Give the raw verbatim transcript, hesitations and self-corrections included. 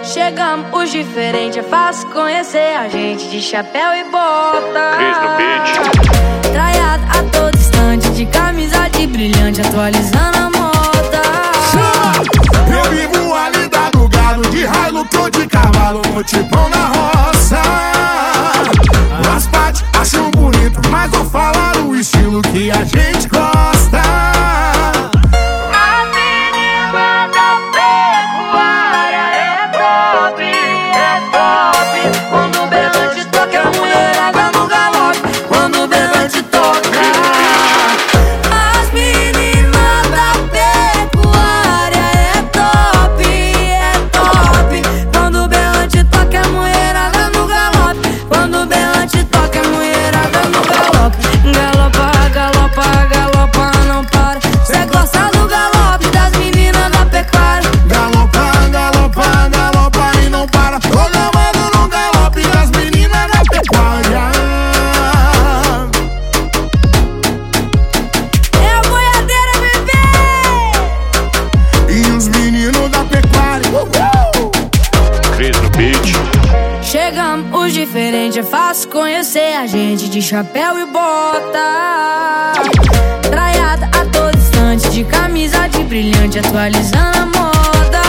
Chegamos os diferentes, é fácil conhecer a gente de chapéu e bota. Cris no beat. Traiado a todo instante, de camisa de brilhante, atualizando a moda. Eu vivo ali da do gado, de Hilux ou de cavalo, no tipão na roça. As partes acham bonito, mas vou falar o estilo que a gente gosta. A menina da pecuária é top, é top. Quando o berrante toca, a mulherada no galope. Quando o berrante toca, as meninas da pecuária é top, é top. Quando o berrante toca, a mulherada no galope. Quando o berrante toca, a mulherada no galope. Galopa, galopa, galopa, não para. Cê gosta do galope das meninas da pecuária. Galopa, galopa, galopa e não para. Tô gamando no galope das meninas da pecuária. É a boiadeira, bebê! E os meninos da pecuária. Uhul! Cris no beat. Chegamos os diferentes, é fácil conhecer a gente de chapéu e bota. Traiada a todo instante, de camisa de brilhante, atualizando a moda.